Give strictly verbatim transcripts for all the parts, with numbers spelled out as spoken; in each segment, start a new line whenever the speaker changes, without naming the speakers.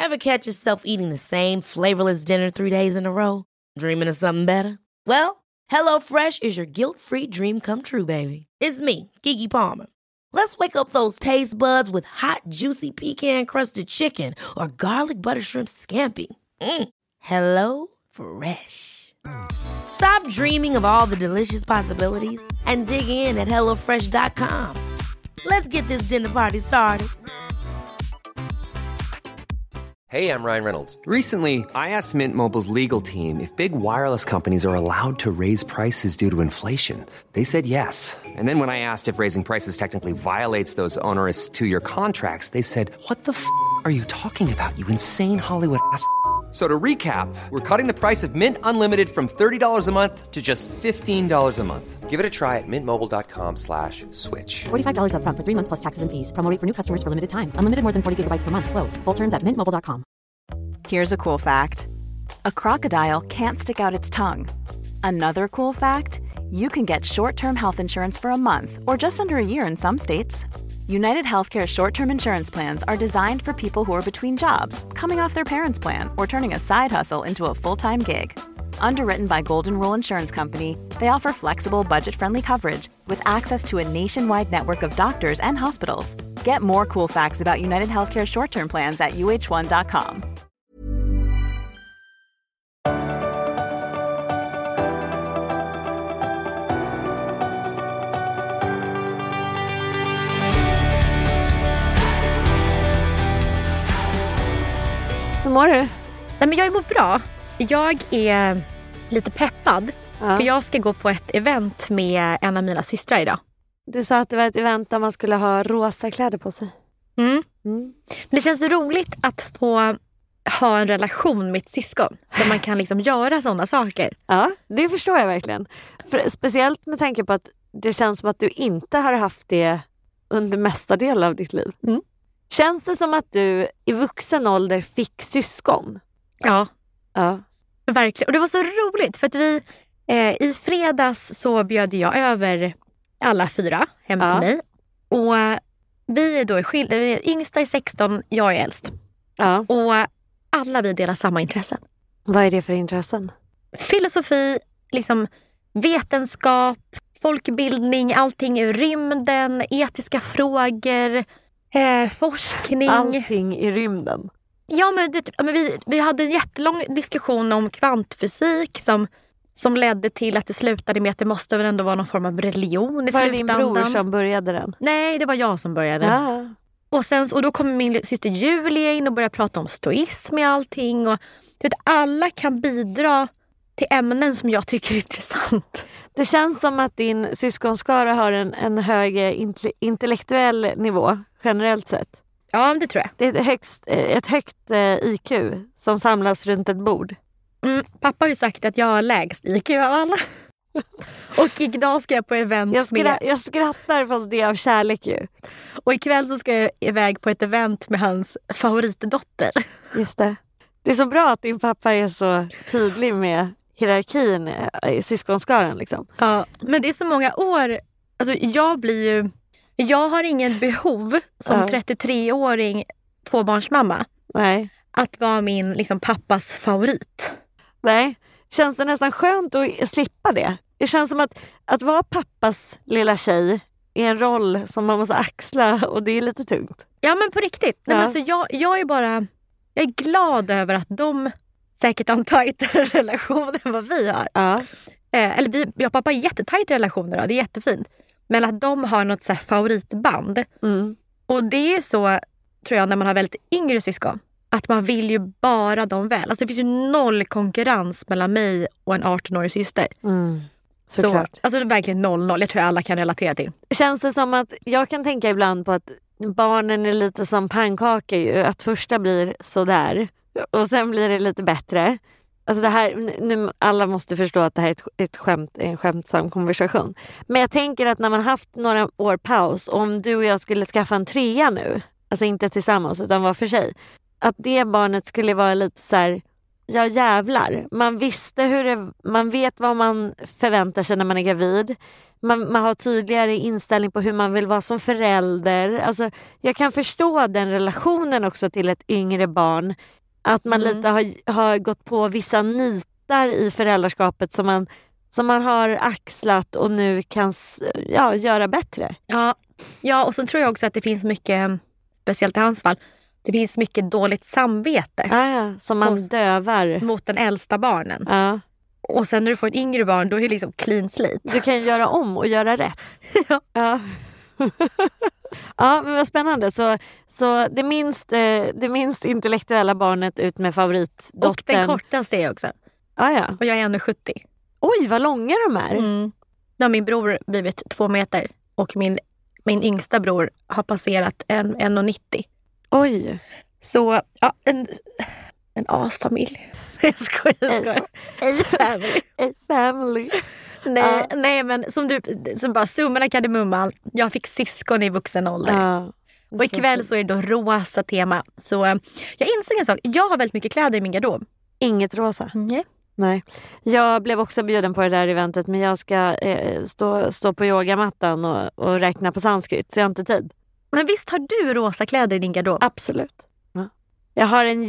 Ever catch yourself eating the same flavorless dinner three days in a row? Dreaming of something better? Well, HelloFresh is your guilt-free dream come true, baby. It's me, Keke Palmer. Let's wake up those taste buds with hot, juicy pecan-crusted chicken or garlic butter shrimp scampi. Mm. Hello Fresh. Stop dreaming of all the delicious possibilities and dig in at hello fresh dot com. Let's get this dinner party started.
Hey, I'm Ryan Reynolds. Recently, I asked Mint Mobile's legal team if big wireless companies are allowed to raise prices due to inflation. They said yes. And then when I asked if raising prices technically violates those onerous two-year contracts, they said, what the f*** are you talking about, you insane Hollywood ass f- So to recap, we're cutting the price of Mint Unlimited from thirty dollars a month to just fifteen dollars a month. Give it a try at mintmobile.com slash switch.
forty-five dollars up front for three months plus taxes and fees. Promo rate for new customers for limited time. Unlimited more than forty gigabytes per month. Slows full terms at mint mobile dot com.
Here's a cool fact. A crocodile can't stick out its tongue. Another cool fact, you can get short-term health insurance for a month or just under a year in some states. United Healthcare short-term insurance plans are designed for people who are between jobs, coming off their parents' plan, or turning a side hustle into a full-time gig. Underwritten by Golden Rule Insurance Company, they offer flexible, budget-friendly coverage with access to a nationwide network of doctors and hospitals. Get more cool facts about United Healthcare short-term plans at u h one dot com.
Hur mår du?
Nej, men jag mår bra. Jag är lite peppad. Ja. För jag ska gå på ett event med en av mina systrar idag.
Du sa att det var ett event där man skulle ha rosa kläder på sig.
Mm. Mm. Men det känns så roligt att få ha en relation med ett syskon. Där man kan liksom göra sådana saker.
Ja, det förstår jag verkligen. För, speciellt med tanke på att det känns som att du inte har haft det under mesta delen av ditt liv. Mm. Känns det som att du i vuxen ålder fick syskon?
Ja.
Ja.
Verkligen. Och det var så roligt för att vi eh, i fredags så bjöd jag över alla fyra hem till ja. mig. Och eh, vi är då skilda. Vi är yngsta är sexton, jag är äldst.
Ja.
Och alla vi delar samma intressen.
Vad är det för intressen?
Filosofi, liksom vetenskap, folkbildning, allting i rymden, etiska frågor, eh, forskning.
Allting i rymden.
Ja, men, det, men vi, vi hade en jättelång diskussion om kvantfysik som, som ledde till att det slutade med att det måste väl ändå vara någon form av religion i
slutändan.
Var det din
bror som började den?
Nej, det var jag som började.
Ja.
Och, sen, och då kom min syster Julia in och började prata om stoism i allting. Och, du vet, alla kan bidra till ämnen som jag tycker är intressant.
Det känns som att din syskonskara har en, en hög intellektuell nivå generellt sett.
Ja, det tror jag.
Det är ett, högst, ett högt I Q som samlas runt ett bord.
Mm, pappa har ju sagt att jag har lägst I Q av alla. Och idag ska jag på event
jag skra-
med...
Jag skrattar fast det är av kärlek ju.
Och ikväll så ska jag iväg på ett event med hans favoritdotter.
Just det. Det är så bra att din pappa är så tydlig med hierarkin i syskonskaran liksom.
Ja, men det är så många år... Alltså jag blir ju... Jag har ingen behov som ja. trettiotre-åring tvåbarnsmamma.
Nej.
Att vara min liksom, pappas favorit.
Nej, känns det nästan skönt att slippa det? Det känns som att, att vara pappas lilla tjej är en roll som man måste axla och det är lite tungt.
Ja, men på riktigt. Nej,
ja.
men alltså, jag, jag är bara... Jag är glad över att de säkert har en tajtare relation än vad vi har.
Ja.
Eh, eller vi, jag och pappa har jättetajta relationer, det är jättefint. Men att de har något så här favoritband.
Mm.
Och det är så, tror jag, när man har väldigt yngre syskon. Att man vill ju bara dem väl. Alltså det finns ju noll konkurrens mellan mig och en arton-årig syster.
Mm.
Så, alltså det är verkligen noll noll. Jag tror alla kan relatera till.
Känns det som att, jag kan tänka ibland på att barnen är lite som pannkakor ju. Att första blir sådär. Och sen blir det lite bättre. Alltså det här, nu, alla måste förstå att det här är ett, ett skämt, en skämtsam konversation. Men jag tänker att när man haft några år paus, om du och jag skulle skaffa en trea nu, alltså inte tillsammans utan var för sig, att det barnet skulle vara lite så här ja jävlar. Man visste hur det, man vet vad man förväntar sig när man är gravid. Man, man har tydligare inställning på hur man vill vara som förälder. Alltså, jag kan förstå den relationen också till ett yngre barn. Att man mm. lite har, har gått på vissa nitar i föräldraskapet som man, som man har axlat och nu kan ja, göra bättre.
Ja. ja, och så tror jag också att det finns mycket, speciellt i hans fall, det finns mycket dåligt samvete.
Ja, ja, som man hos, dövar.
Mot den äldsta barnen.
Ja.
Och sen när du får ett yngre barn, då är det liksom clean slate.
Du kan ju göra om och göra rätt.
ja.
Ja. Ja, men vad spännande. Så, så det, minst, det minst intellektuella barnet ut med favoritdottern.
Och den kortaste är också.
Ja, ja.
Och jag är en komma sjuttio.
Oj, vad långa de är.
Mm. Nu har min bror blivit två meter. Och min, min yngsta bror har passerat en komma nittio.
Oj.
Så, ja, en, en asfamilj. Jag skojar, jag skojar.
A family. A family.
Nej, uh. nej, men som du, så bara summan av kardemumman. Jag fick syskon i vuxen ålder. Uh, och ikväll så är det då rosa tema. Så jag insåg en sak. Jag har väldigt mycket kläder i min garderob.
Inget rosa?
Nej.
Nej. Jag blev också bjuden på det där eventet. Men jag ska eh, stå, stå på yogamattan och, och räkna på sanskrit. Så jag har inte tid.
Men visst har du rosa kläder i din garderob?
Absolut. Ja. Jag har en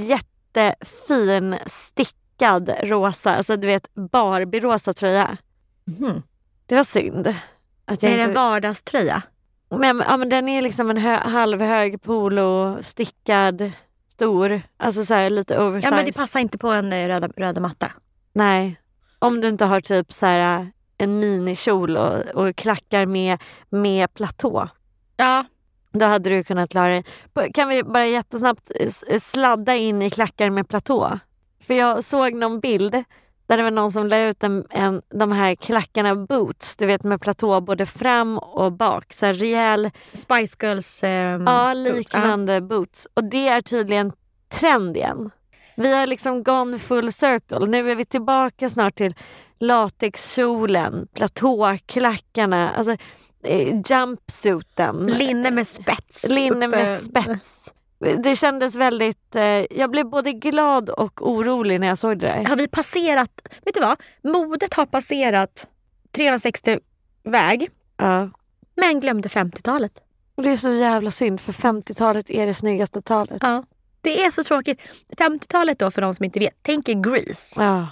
jättefin stickad rosa. Alltså du vet, Barbie-rosa tröja.
Mm.
Det var synd. Att jag
är det
inte...
en vardagströja?
Men, ja, men den är liksom en hö- halvhög polo, stickad, stor. Alltså så här lite oversized.
Ja, men det passar inte på en röda, röda matta.
Nej. Om du inte har typ så här en minikjol och, och klackar med, med platå.
Ja.
Då hade du kunnat klara dig. Kan vi bara jättesnabbt sladda in i klackar med platå? För jag såg någon bild där det var någon som la ut en, en, de här klackarna boots. Du vet med platå både fram och bak. Så här rejäl...
Spice Girls um,
ja, liknande boot. boots. Och det är tydligen trend igen. Vi har liksom gone full circle. Nu är vi tillbaka snart till latexkjolen, platåklackarna, alltså eh, jumpsuiten.
Linne med spets.
Linne med spets. Det kändes väldigt... Eh, jag blev både glad och orolig när jag såg det där.
Har vi passerat... Vet du vad? Modet har passerat trehundrasextio väg.
Ja.
Men glömde femtiotalet.
Och det är så jävla synd, för femtiotalet är det snyggaste talet.
Ja. Det är så tråkigt. femtiotalet då, för de som inte vet, tänker Grease.
Ja.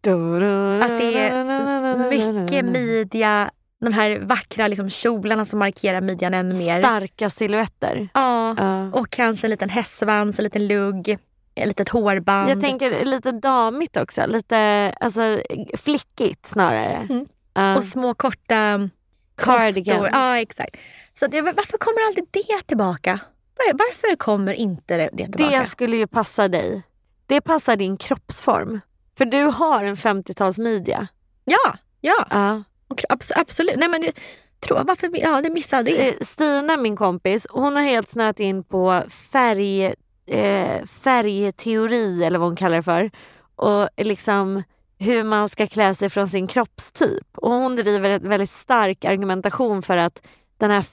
Att det är mycket midja, de här vackra liksom, kjolarna som markerar midjan ännu mer.
Starka silhuetter.
Ja,
ja.
Och kanske en liten hästsvans, en liten lugg, ett litet hårband.
Jag tänker lite damigt också, lite alltså, flickigt snarare.
Mm.
Uh.
Och små korta
cardigans.
Ja, exakt. Så det, varför kommer alltid det tillbaka? Varför kommer inte det tillbaka?
Det skulle ju passa dig. Det passar din kroppsform. För du har en femtiotalsmidja.
Ja, ja.
Ja.
Och, abs- absolut. Nej, men tror varför ja, det missade det.
Stina, min kompis, hon har helt snöat in på färg, eh, färgteori eller vad hon kallar det för. Och liksom hur man ska klä sig från sin kroppstyp. Och hon driver ett väldigt stark argumentation för att den här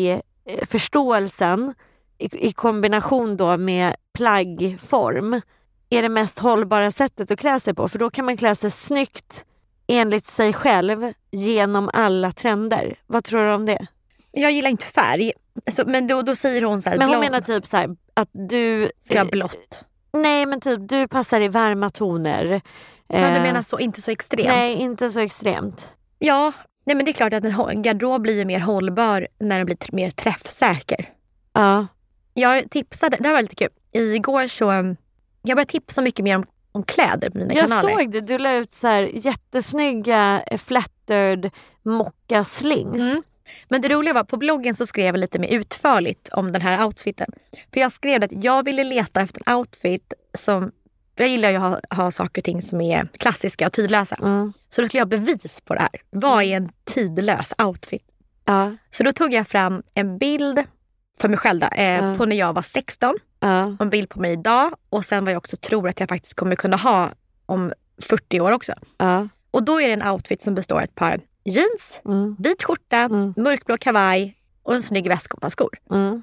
färgförståelsen i, i kombination då med plaggform är det mest hållbara sättet att klä sig på. För då kan man klä sig snyggt enligt sig själv genom alla trender. Vad tror du om det?
Jag gillar inte färg. Alltså, men då, då säger hon så här...
Men hon
blå...
menar typ så här att du...
Ska blått.
Nej, men typ du passar i varma toner.
Men du menar så, inte så extremt?
Nej, inte så extremt.
Ja, nej, men det är klart att en garderob blir mer hållbar när den blir t- mer träffsäker.
Ja.
Jag tipsade, det här var lite kul. Igår så... Jag började tipsa mycket mer om, om kläder på mina
jag
kanaler.
Jag såg det. Du la ut så här jättesnygga flattered mocka slings. Mm.
Men det roliga var, på bloggen så skrev jag lite mer utförligt om den här outfiten. För jag skrev att jag ville leta efter en outfit som... Jag gillar ju att ha, ha saker och ting som är klassiska och tidlösa. Mm. Så då skulle jag ha bevis på det här. Vad är en tidlös outfit?
Ja.
Så då tog jag fram en bild för mig själv då, eh, ja. på när jag var sexton.
Ja.
En bild på mig idag. Och sen vad jag också tror att jag faktiskt kommer kunna ha om fyrtio år också.
Ja.
Och då är det en outfit som består av ett par jeans,
mm.
vit skjorta, mm. mörkblå kavaj och en snygg väska och par skor.
Mm.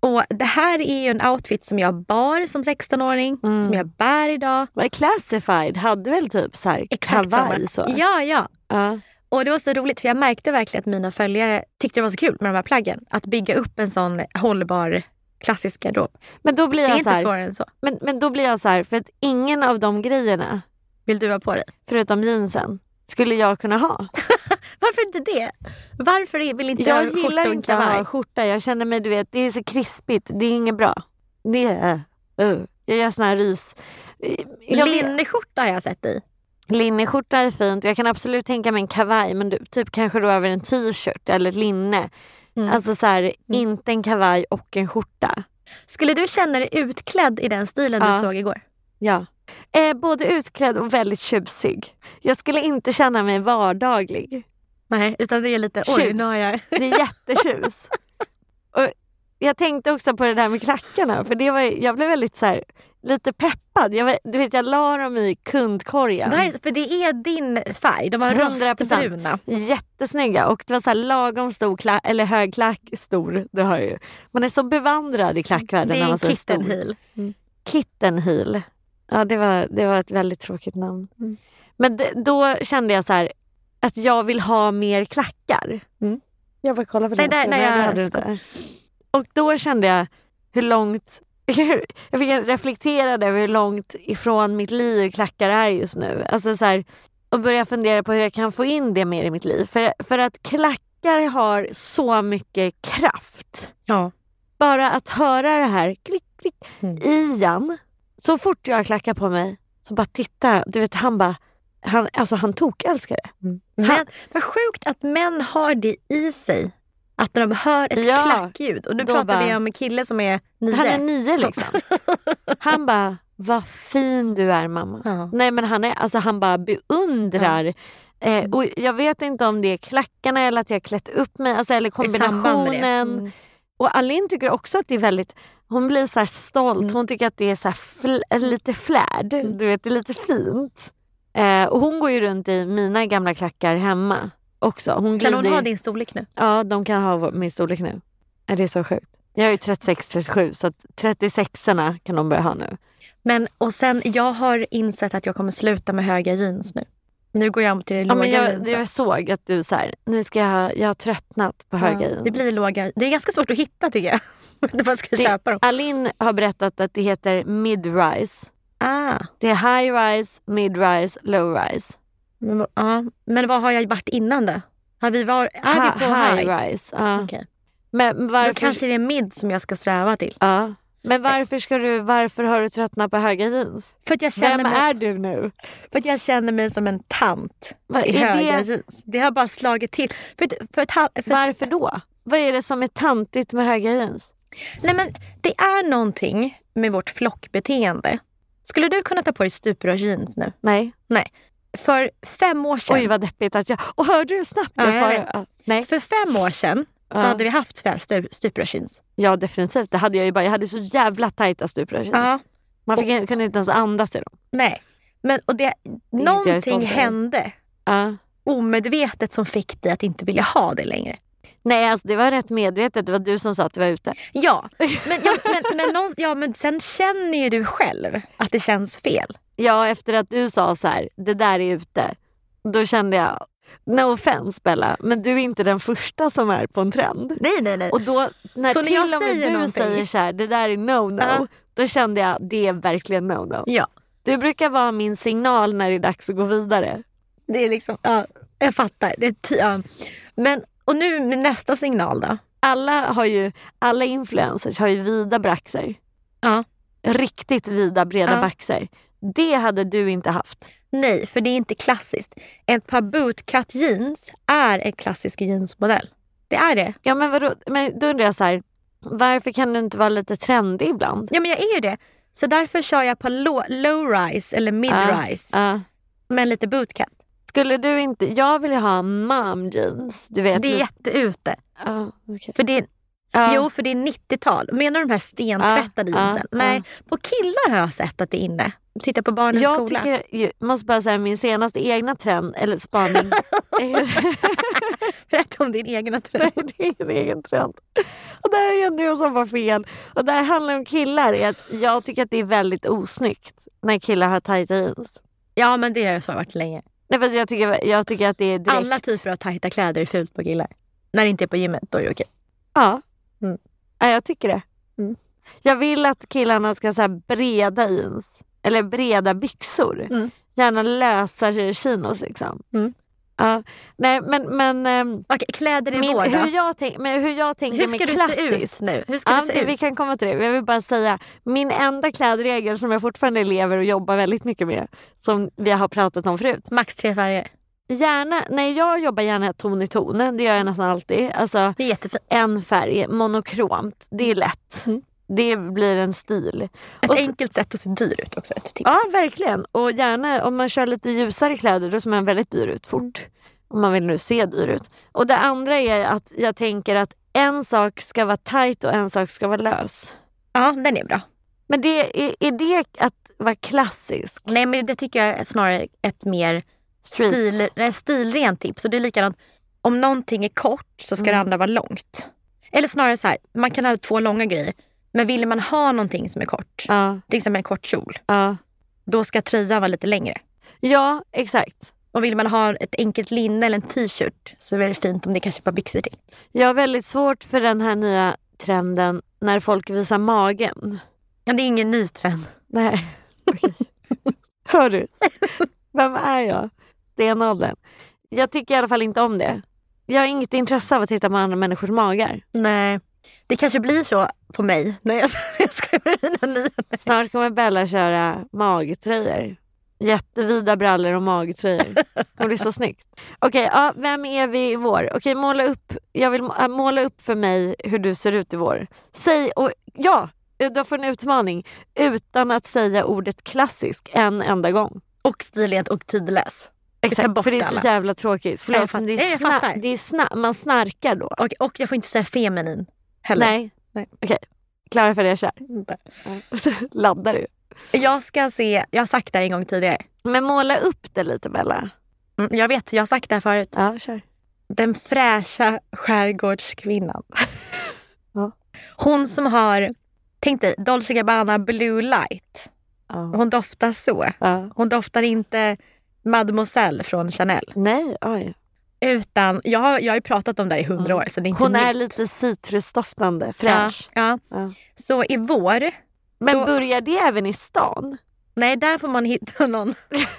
Och det här är ju en outfit som jag bar som sexton-åring. Mm. Som jag bär idag.
Var Classified hade väl typ så här kavaj så?
Ja, ja.
Uh.
Och det var så roligt för jag märkte verkligen att mina följare tyckte det var så kul med de här plaggen. Att bygga upp en sån hållbar klassisk garderob.
Men då blir jag
det är inte
så här,
svårare än så.
Men, men då blir jag så här, för att ingen av de grejerna
vill du ha på dig?
Förutom jeansen skulle jag kunna ha.
Varför inte det? Varför vill inte
jag
ha skjorta
gillar
och
inte att ha skjorta. Jag känner mig, du vet, det är så krispigt. Det är inget bra. Det är... Uh. Jag gör såna här rys.
Linneskjorta har jag sett i.
Linneskjorta är fint. Jag kan absolut tänka mig en kavaj. Men du, typ kanske då över en t-shirt eller linne. Mm. Alltså så här, mm. inte en kavaj och en skjorta.
Skulle du känna dig utklädd i den stilen ja. du såg igår?
Ja. Eh, både utklädd och väldigt tjusig. Jag skulle inte känna mig vardaglig.
Nej, utan det är lite...
Tjus.
Oj, nu har jag...
Det är jättetjus. Och jag tänkte också på det där med klackarna. För det var, jag blev väldigt så här, lite peppad. Jag, du vet, jag la dem i kundkorgen.
Nej, för det är din färg. De var rostbruna.
Jättesnygga. Och det var så här lagom stor klack, eller hög klack stor. Det har ju. Man är så bevandrad i klackvärlden.
Det är
när
en
man
kitten heel.
Mm. Kitten heel. Ja, det var, det var ett väldigt tråkigt namn. Mm. Men det, då kände jag så här att jag vill ha mer klackar. Mm. Jag var kolla på
den. Nej, nej, jag
hade det. Och då kände jag hur långt jag fick reflektera över hur långt ifrån mitt liv klackar är just nu. Alltså så här, och börja fundera på hur jag kan få in det mer i mitt liv. För, för att klackar har så mycket kraft.
Ja.
Bara att höra det här klick, klick, mm. Ian, så fort jag klackar på mig så bara tittar, du vet, han bara han, alltså han tok älskar det.
Mm. Men vad sjukt att män har det i sig. Att när de hör ett ja, klackljud. Och nu pratar bara, vi om en kille som är nio.
Han är nio liksom. Han bara, vad fin du är mamma. Ja. Nej men han är, alltså han bara beundrar. Ja. Eh, och jag vet inte om det är klackarna eller att jag klätt upp mig. Alltså, eller kombinationen. Mm. Och Alin tycker också att det är väldigt, hon blir så här stolt. Mm. Hon tycker att det är så här fl- lite flärd. Mm. Du vet, det är lite fint. Eh, och hon går ju runt i mina gamla klackar hemma. Också. Hon
kan hon ha din storlek nu?
Ja, de kan ha min storlek nu. Är det så sjukt? Jag är ju trettiosex trettiosju så att trettiosexorna kan de börja ha nu.
Men och sen, jag har insett att jag kommer sluta med höga jeans nu. Nu går jag till det
ja,
låga
jag,
jeans.
Jag såg att du så här, nu ska jag, jag har tröttnat på höga ja, jeans.
Det blir låga, det är ganska svårt att hitta tycker jag. När man ska det, köpa dem.
Alin har berättat att det heter mid-rise.
Ah.
Det är high-rise, mid-rise, low-rise.
Men, ja, men vad har jag varit innan då? Har vi var, är ha, vi på high?
High-rise, ja.
Okay.
Men varför...
Då kanske det är mid som jag ska sträva till.
Ja. Men varför ska du, varför har du tröttnat på höga jeans?
För att jag känner
Vem
mig,
är du nu?
För att jag känner mig som en tant
Va,
i höga
det...
jeans. Det har bara slagit till. För, för, för, för,
varför då? Vad är det som är tantigt med höga jeans?
Nej men det är någonting med vårt flockbeteende. Skulle du kunna ta på dig stuprör jeans nu?
Nej.
Nej. För fem år sedan...
Oj vad deppigt att jag... Och hörde du snabbt?
Ja,
jag
jag vet.
Ja, nej.
För fem år sedan så ja. hade vi haft stuprör jeans.
Ja definitivt. Det hade jag ju bara. Jag hade så jävla tajta stuprör jeans.
Ja.
Man fick, och, kunde inte ens andas i dem.
Nej. Men och det, det någonting hände
ja.
omedvetet som fick dig att inte vilja ha det längre.
Nej, alltså det var rätt medvetet. Det var du som sa att du var ute.
Ja, men, ja, men, men, någon, ja, men sen känner ju du själv att det känns fel.
Ja, efter att du sa så här, det där är ute. Då kände jag, no offense Bella, men du är inte den första som är på en trend.
Nej, nej, nej.
Och då, när
så
till
när
och med
säger
du
någonting...
säger så här, det där är no-no. Uh. Då kände jag, det är verkligen no-no.
Ja.
Du brukar vara min signal när det är dags att gå vidare.
Det är liksom, ja, jag fattar. Det är ty- ja. Men... Och nu med nästa signal då?
Alla har ju, alla influencers har ju vida braxer.
Ja.
Riktigt vida, breda
ja.
braxer. Det hade du inte haft.
Nej, för det är inte klassiskt. Ett par bootcut jeans är en klassisk jeansmodell. Det är det.
Ja, men, vadå? Men då undrar jag så här, varför kan du inte vara lite trendig ibland?
Ja, men jag är ju det. Så därför kör jag på low, low rise eller mid rise.
Ja. Ja.
Men lite bootcut.
Skulle du inte... Jag vill ju ha mom jeans. Du vet,
det är jätteute.
Uh, okay.
För det,
Ja.
Jo, för det är nittiotal. Menar du de här stentvättade
Ja,
jeansen?
ja,
Nej,
ja.
på killar har jag sett att det är inne. Titta på barnens
Jag
skola.
tycker, jag måste bara säga min senaste egna trend, eller spaning.
Berätta om din egna trend.
Nej, det är ingen egen trend. Och det här är ändå jag som var fel. Och det här handlar om killar. Är att jag tycker att det är väldigt osnyggt när killar har tajta jeans.
Ja, men det har jag så varit länge.
Nej, för jag, tycker, jag tycker att det är direkt...
Alla typer av tajta kläder är fult på killar. När det inte är på gymmet, då är det okej.
Ja,
Mm.
ja jag tycker det.
Mm.
Jag vill att killarna ska så här breda jeans. Eller breda byxor.
Mm.
Gärna lösa chinos liksom.
Mm.
Ja, nej men... men ehm,
Okej, kläder i
min,
vår då?
hur, jag tänk, men hur jag tänker
Hur ska
med
du
klassiskt.
se ut nu? Hur ska
Ja,
du se
det,
ut?
vi kan komma till det. Jag vill bara säga, min enda klädregel som jag fortfarande lever och jobbar väldigt mycket med, som vi har pratat om förut.
Max tre färger.
Gärna, nej jag jobbar gärna ton i ton, det gör jag nästan alltid. Alltså,
Det är jättefint.
en färg, monokromt, det är lätt.
Mm.
Det blir en stil.
Ett
Och så-
enkelt sätt att se dyr ut också, ett tips.
Ja, verkligen. Och gärna om man kör lite ljusare kläder, då ser man väldigt dyr ut fort. Om man vill nu se dyr ut. Och det andra är att jag tänker att en sak ska vara tight och en sak ska vara lös.
Ja, den är bra.
Men det, är, är det att vara klassisk?
Nej, men det tycker jag är snarare ett mer
Street.
stil, nej, stilrent tips. Och det är likadant, om någonting är kort så ska
Mm.
det andra vara långt. Eller snarare så här, man kan ha två långa grejer. Men vill man ha någonting som är kort,
Ja,
till exempel en kort kjol,
ja.
då ska tröjan vara lite längre.
Ja, exakt.
Och vill man ha ett enkelt linne eller en t-shirt så är det fint om det kanske bara byxor till.
Jag har väldigt svårt för den här nya trenden när folk visar magen.
Ja, det är ingen ny trend.
Nej. Okej. Hör du? Vem är jag? Stenåldern. Jag tycker i alla fall inte om det. Jag har inget intresse av att titta på andra människors magar.
Nej, det kanske blir så på mig när jag, jag ska med mina nya.
Snart kommer Bella köra magtröjor. Jättevida brallor och magtröjor. Det blir så snyggt. Okej, ja, vem är vi i vår? Okej, måla upp. Jag vill må- måla upp för mig hur du ser ut i vår. Säg, och ja, då får en utmaning. Utan att säga ordet klassisk en enda gång.
Och stilrent och tidlös. tar
Exakt,
bort
för det är så
alla.
jävla tråkigt. Förlåt,
Jag fatt-
men det
Nej,
är,
jag
sna-
fattar.
det är sna- man snarkar då.
Och, och jag får inte säga feminin heller.
Nej,
Nej.
okej. Klara för det, jag kör. Och så laddar du.
Jag ska se, jag har sagt det här en gång tidigare.
Men måla upp det lite, Bella.
Mm, jag vet, jag har sagt det här förut.
Ja, kör.
Den fräscha skärgårdskvinnan.
Ja.
Hon som har, tänk dig, Dolce Gabbana Blue Light.
Ja.
Hon doftar så.
Ja.
Hon doftar inte Mademoiselle från Chanel.
Nej, oj.
Utan, jag har, jag har ju pratat om det här i hundra år, så det är inte
Hon är
nytt.
lite citrusdoftande,
Ja,
fräsch.
ja.
Ja.
Så i vår,
Men
Då-
börjar det även i stan?
nej, där får man hitta någon.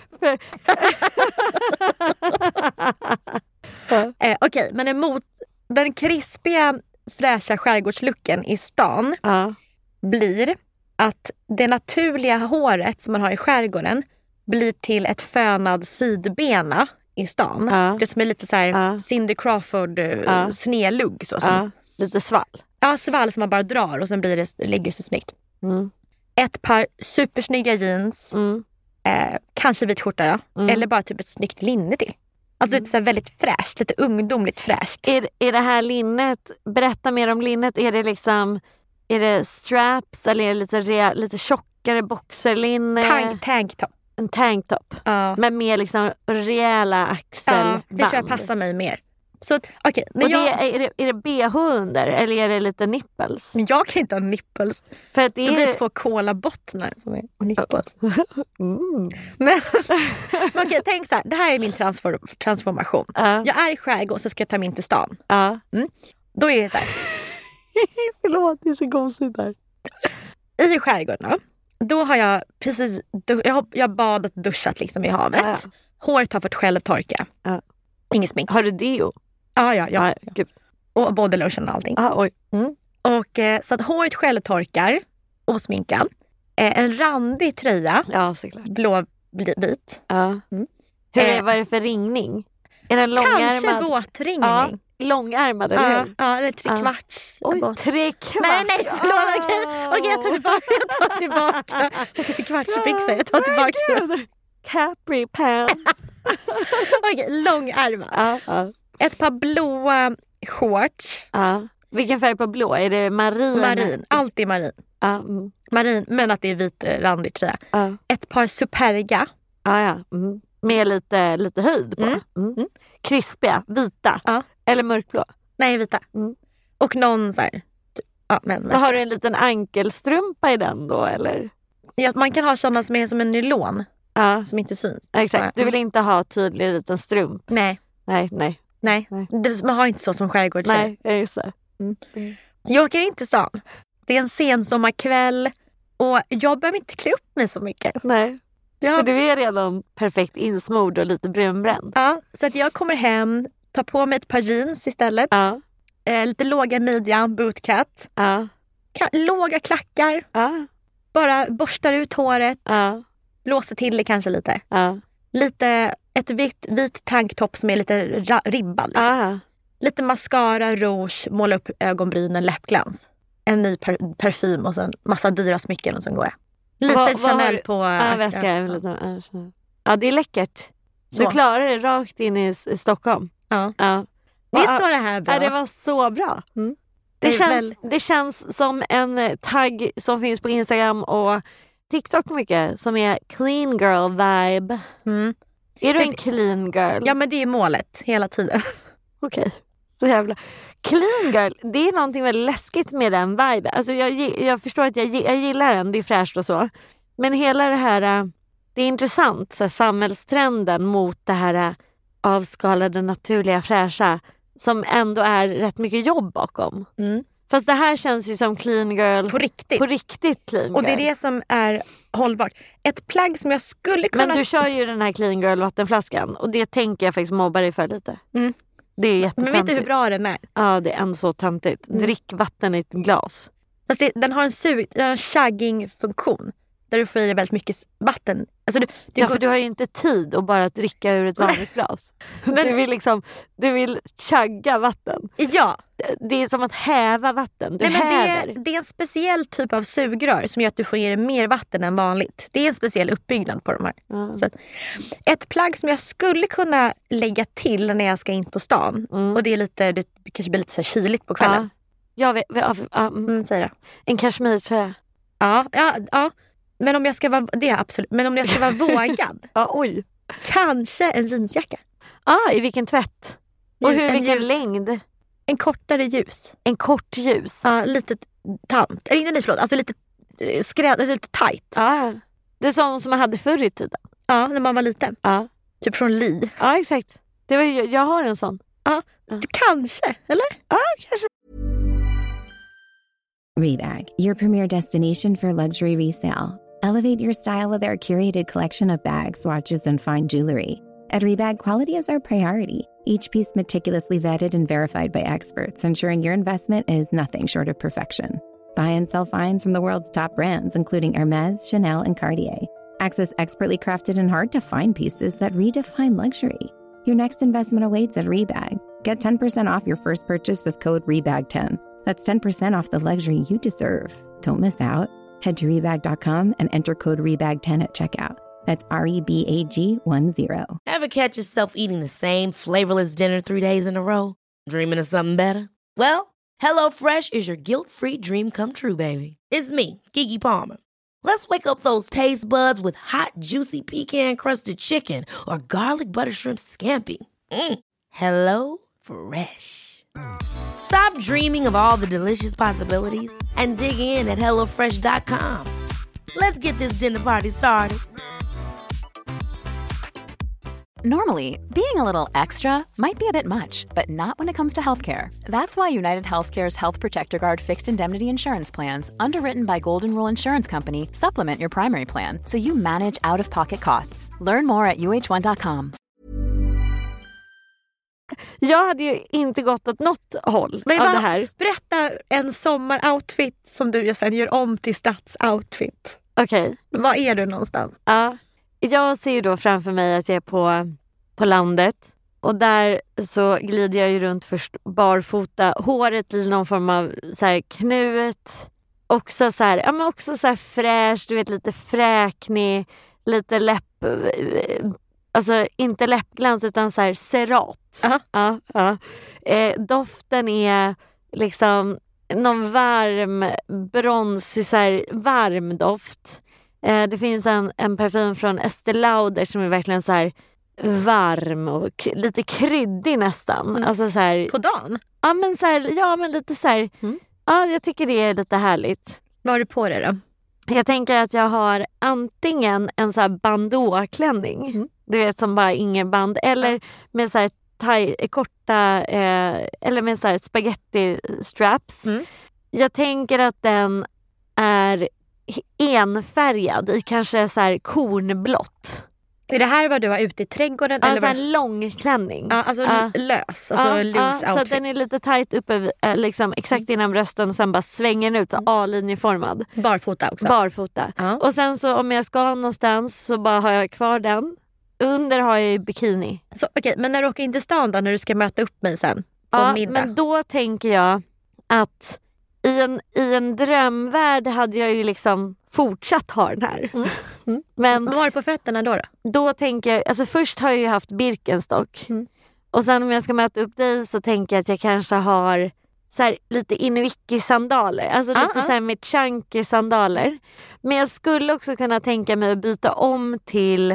eh, Okej, men emot den krispiga fräscha skärgårdslooken i stan
Ja.
blir att det naturliga håret som man har i skärgården blir till ett fönad sidbena i stan.
Ja.
Det som är lite så här
Ja.
Cindy Crawford uh,
Ja.
snedlugg. Så som, ja.
Ja. Lite svall.
svall som man bara drar och sen blir det, ligger det så snyggt.
Mm.
Ett par supersnygga jeans,
Mm.
eh, kanske vit skjorta då,
Mm.
eller bara typ ett snyggt linne till. Alltså lite så här väldigt fräscht, lite ungdomligt fräscht.
Är, är det här linnet, berätta mer om linnet. Är det liksom, är det straps eller är det lite, rea, lite tjockare boxerlinne?
Tank, tanktop.
En tanktop.
Ja.
Men med liksom rejäla axelband.
Ja, det tror jag passar mig mer. Så att, okej, när
Och det,
jag,
är, det, är det B H under eller är det lite nipples?
men jag kan inte ha nipples.
För att det
Då blir det
är...
två colabottnar som är nipples.
Mm.
Men, men okej, tänk så här, det här är min transform, transformation.
Ja.
Jag är i skärgård och så ska jag ta mig in till stan.
Ja.
Då är det så här,
Förlåt, det är så konstigt där.
i skärgården då, då har jag precis, jag har, jag har badat och duschat liksom i havet.
Ja.
Håret har fått självtorka.
Ja.
Inget smink.
Har du deo?
Ja, ja, ja.
Ja, gud.
Och body lotion och allting.
Ah, oj.
Och, eh, så att håret självtorkar, osminkad. Eh, en randig tröja,
Ja, såklart.
blåvit.
Ja.
Mm.
Hur är,
Eh.
vad är det för ringning? Är den
Kanske
långärmad?
båtringning.
Ja, långärmad, eller
Ja,
hur?
ja, eller tre
Ja.
kvarts.
Oj,
båt.
tre kvart.
Nej, nej, förlåt. Okej,
Ah.
okej, jag tar tillbaka. Jag tar tillbaka. Tre kvartsbyxor, jag tar tillbaka.
Gud. Capri pants.
Okej, långärmad.
Ja, ja.
Ett par blåa shorts.
Ja. Vilken färg på blå? Är det marin?
Marin, alltid marin.
Ja, mm.
Marin, men att det är vitrandigt tröja.
Ja.
Ett par Superga.
Ja, ja. Mm. Med lite, lite höjd på.
Mm.
Mm.
Mm.
Krispiga, vita.
Ja.
Eller mörkblå.
Nej, vita.
Mm.
Och någon så här... Ja, men
Då har du en liten ankelstrumpa i den då, eller?
Ja, man kan ha sådana som är som en nylon.
Ja,
Som inte syns.
exakt. Du vill inte ha tydlig liten strump.
Nej,
Nej, nej.
nej.
Nej.
Det, man har inte så som skärgårdstjej.
Nej, just det.
Jag åker inte till stan. Det är en sensommarkväll och jag behöver inte klä upp mig så mycket.
Nej.
Jag,
För du är redan perfekt insmord och lite brunbränd.
ja, så att jag kommer hem, tar på mig ett par jeans istället.
Ja,
Eh, lite låga midjan, bootcut.
ja,
Ka- låga klackar.
ja,
Bara borstar ut håret.
ja,
Blåser till det kanske lite.
ja.
Lite ett vitt, vit tanktopp som är lite ra- ribbad. Liksom.
Ja.
Lite mascara, rouge, måla upp ögonbrynen, läppglans. En ny per- parfym och sen massa dyra smycken och sen går jag. Lite
Vad- vad
Chanel
har-
på...
Ja, väska.
ja,
en liten- Ja, det är läckert.
Så.
Du klarar det rakt in i, i Stockholm.
ja.
Ja.
Visst
Ja,
var det här bra?
Ja, det var så bra.
Mm.
Det,
Det är
känns,
väl-
det känns som en eh, tagg som finns på Instagram och TikTok mycket, som är clean girl vibe.
Mm.
Är du
Men-
en clean girl?
Ja, men det är målet hela tiden.
Okej, så jävla... Clean girl, det är någonting väldigt läskigt med den vibe. Alltså jag, gi- jag förstår att jag, gi- jag gillar den, det är fräscht och så. Men hela det här, äh, det är intressant, så här, samhällstrenden mot det här äh, avskalade, naturliga, fräscha, som ändå är rätt mycket jobb bakom.
Mm.
Fast det här känns ju som clean girl
På riktigt.
på riktigt clean girl.
Och det är det som är hållbart. Ett plagg som jag skulle kunna...
Men du kör ju den här clean girl vattenflaskan och det tänker jag faktiskt mobba dig för lite.
Mm.
Det är jättetöntigt.
Men vet du hur bra den är?
Ja, det är en så töntigt.
Mm.
Drick vatten i ett glas.
Fast det, den har en, sug, den har en chugging-funktion. Där du får i dig väldigt mycket vatten. Alltså du, du
Ja,
går,
för du har ju inte tid att bara dricka ur ett vanligt glas.
Men-
Du vill liksom, du vill chugga vatten.
ja,
Det är som att häva vatten. Du
nej, men det,
häver.
är, det är en speciell typ av sugrör som gör att du får i dig mer vatten än vanligt. Det är en speciell uppbyggnad på de här.
Ja.
Så att, ett plagg som jag skulle kunna lägga till när jag ska in på stan.
Mm.
Och det är lite, det kanske blir lite så här kyligt på kvällen.
Ja, jag vet, ja, ja, mm.
Mm, säger jag.
En kashmirtröja.
Ja, ja, ja. Men om jag ska vara, det är absolut. Men om jag ska vara vågad,
Ja, oj.
kanske en jeansjacka.
Ah, i vilken tvätt? Och hur,
En
vilken
ljus-
längd?
En kortare ljus.
En kort ljus.
Ja, lite tant. Eller inte, nej, förlåt. Alltså lite eh, skräd, lite tight.
Ja. Det är sånt som man hade förr i tiden.
Ja, när man var liten.
Ja,
Typ från Li.
ja exakt. Det var, ju- jag har en sån.
Ja, kanske. Eller?
Ja, kanske.
Rebag, your premier destination for luxury resale. Elevate your style with our curated collection of bags, watches, and fine jewelry. At Rebag, quality is our priority. Each piece meticulously vetted and verified by experts, ensuring your investment is nothing short of perfection. Buy and sell finds from the world's top brands, including Hermes, Chanel, and Cartier. Access expertly crafted and hard-to-find pieces that redefine luxury. Your next investment awaits at Rebag. Get ten percent off your first purchase with code rebag ten. That's ten percent off the luxury you deserve. Don't miss out. Head to rebag dot com and enter code rebag ten at checkout. That's R E B A G one zero.
Ever catch yourself eating the same flavorless dinner three days in a row? Dreaming of something better? Well, HelloFresh is your guilt-free dream come true, baby. It's me, Keke Palmer. Let's wake up those taste buds with hot, juicy pecan-crusted chicken or garlic butter shrimp scampi. Mm. Hello Fresh. Stop dreaming of all the delicious possibilities and dig in at hello fresh dot com. Let's get this dinner party started.
Normally, being a little extra might be a bit much, but not when it comes to healthcare. That's why United Healthcare's Health Protector Guard fixed indemnity insurance plans, underwritten by Golden Rule Insurance Company, supplement your primary plan so you manage out-of-pocket costs. Learn more at u h one dot com.
Jag hade ju inte gått åt något håll
Men
av
vad-
det här.
Berätta en sommaroutfit som du sen gör om till stadsoutfit.
Okej.
Var är du någonstans?
Ja. Jag ser ju då framför mig att jag är på, på landet. Och där så glider jag ju runt först barfota. Håret i någon form av så här knut. Också så här, ja men också så här fräsch, du vet lite fräknig, lite läpp, alltså inte läppglans utan så här cerat.
Aha.
Ja, ja. Eh, doften är liksom någon varm, bronsig, så här, varm doft. Eh, det finns en, en parfym från Estée Lauder som är verkligen så här varm och k- lite kryddig nästan.
Mm.
Alltså så här,
På dagen?
ja, men så här, ja, men lite så här,
Mm.
ja, jag tycker det är lite härligt.
Vad har du på dig då?
Jag tänker att jag har antingen en så här bandå-klänning,
Mm.
du vet, som bara ingen band, eller med så här thai, korta eh, eller med så här spaghetti straps.
Mm.
Jag tänker att den är enfärgad i kanske så här kornblått.
Är det här vad du har ute i trädgården?
Ja,
eller
så
vad?
här lång klänning.
Ja, alltså
Ja.
lös, alltså
Ja,
loose
ja,
outfit.
så att den är lite tight uppe vid- eh, liksom exakt innan brösten och sen bara svänger den ut så A-linjeformad.
Barfota också.
Barfota.
Ja.
Och sen så om jag ska någonstans så bara har jag kvar den. Under har jag ju bikini.
Så, okej, men när du åker in till stan då, när du ska möta upp mig sen på
Ja,
middag?
men då tänker jag att i en, i en drömvärld hade jag ju liksom fortsatt ha den här.
Mm. Mm.
Men
Vad har du på fötterna då? då?
då tänker jag, alltså först har jag ju haft Birkenstock.
Mm.
Och sen om jag ska möta upp dig så tänker jag att jag kanske har så här, lite Invikki-sandaler. Alltså
Ah,
lite
ah.
så här med chunky sandaler. Men jag skulle också kunna tänka mig att byta om till...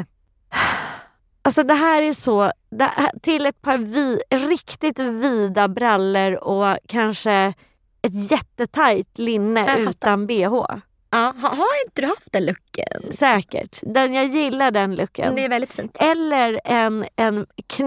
Alltså det här är så... Det här, till ett par vi, riktigt vida brallor och kanske ett jättetajt linne
Jag fattar.
utan bh.
Ja, ha, har inte du haft den looken?
Säkert. Den, jag gillar den looken.
Det är väldigt fint.
Eller en, en